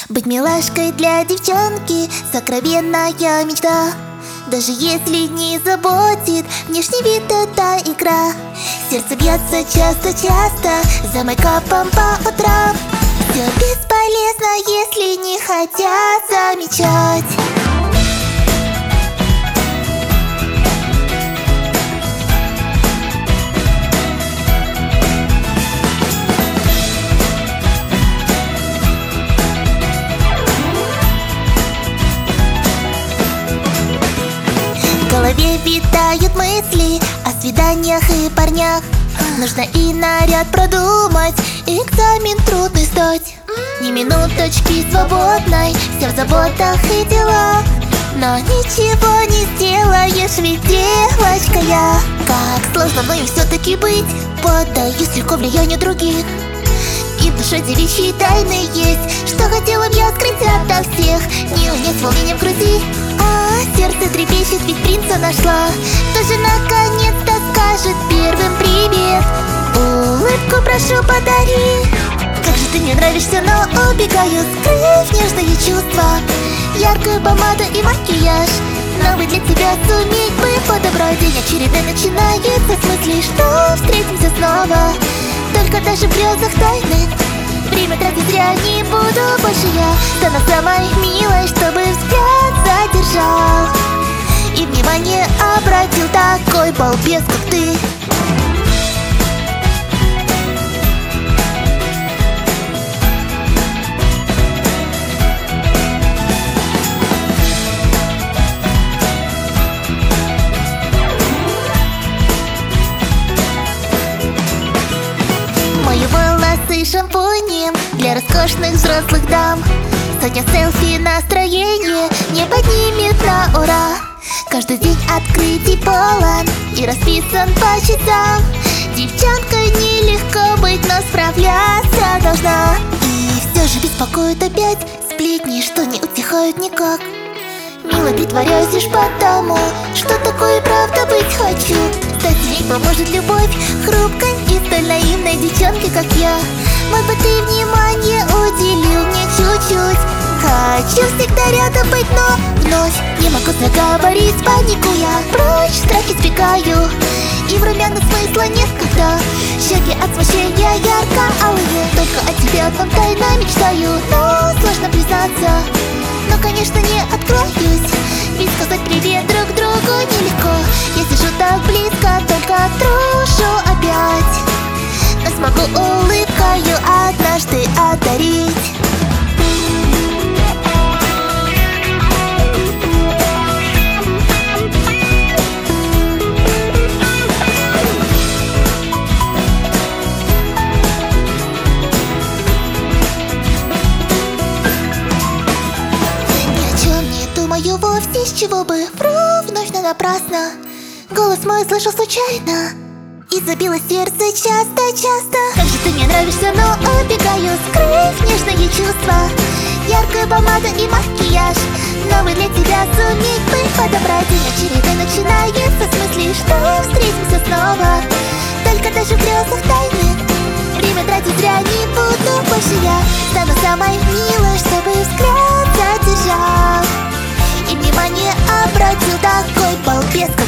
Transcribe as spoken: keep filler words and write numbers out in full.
Быть милашкой для девчонки — сокровенная мечта. Даже если не заботит внешний вид, это игра. Сердце бьется часто-часто за мейкапом по утрам. Все бесполезно, если не хотят замечать. В голове витают мысли о свиданиях и парнях. Нужно и наряд продумать, и экзамен трудный сдать. Ни минуточки свободной, все в заботах и делах. Но ничего не сделаешь, ведь девочка я. Как сложно мною все-таки быть, поддаюсь легко влиянию других. И в душе девичьи тайны есть, что хотела б я скрыть ото всех. Не унять волнением в груди, а сердце трепещет, ведь принца нашла. Кто же наконец-то скажет первым привет? Улыбку прошу подари. Как же ты мне нравишься, но убегаю, скрыв нежные чувства. Яркую помаду и макияж, новый для тебя суметь бы подобрать. День очередной начинается с мысли, что встретимся снова. Только даже в грезах тайны время тратить зря не буду больше я. Стану самой милой, чтобы взгляд задержал и внимание обратил такой балбес, как ты. Мои волосы шампунем для роскошных взрослых дам. Сотня селфи, настроение не поднимет на ура. Каждый день открытий полон и расписан по часам. Девчонкой нелегко быть, но справляться должна. И все же беспокоит опять сплетни, что не утихают никак. Мило притворяюсь лишь потому, что такое правда быть хочу. Кстати, ей поможет любовь хрупкой и столь наивной девчонке, как я. Мог бы ты внимание уделил мне чуть-чуть. Хочу всегда рядом быть, но вновь не могу заговорить, паникуя. Прочь страхи сбегаю, и в румяна смысла нет, когда щеки от смущения ярко-алые. Только о тебе одном тайно мечтаю, но сложно признаться. Но, конечно, не откроюсь, ведь сказать привет друг другу нелегко. Я сижу так близко, только трушу опять, но смогу улыбкою однажды одарить. Думаю вовсе, с чего бы вру вновь, но напрасно. Голос мой слышал случайно, и забилось сердце часто-часто. Как же ты мне нравишься, но убегаю, скрыв нежные чувства. Яркая помада и макияж, новый для тебя суметь бы подобрать. День очередной начинается с мысли, что встретимся снова. Только даже в грезах тайны время тратить зря не буду больше я. Стану самой милой, чтобы взгляд задержал и внимание обратил такой балбес, как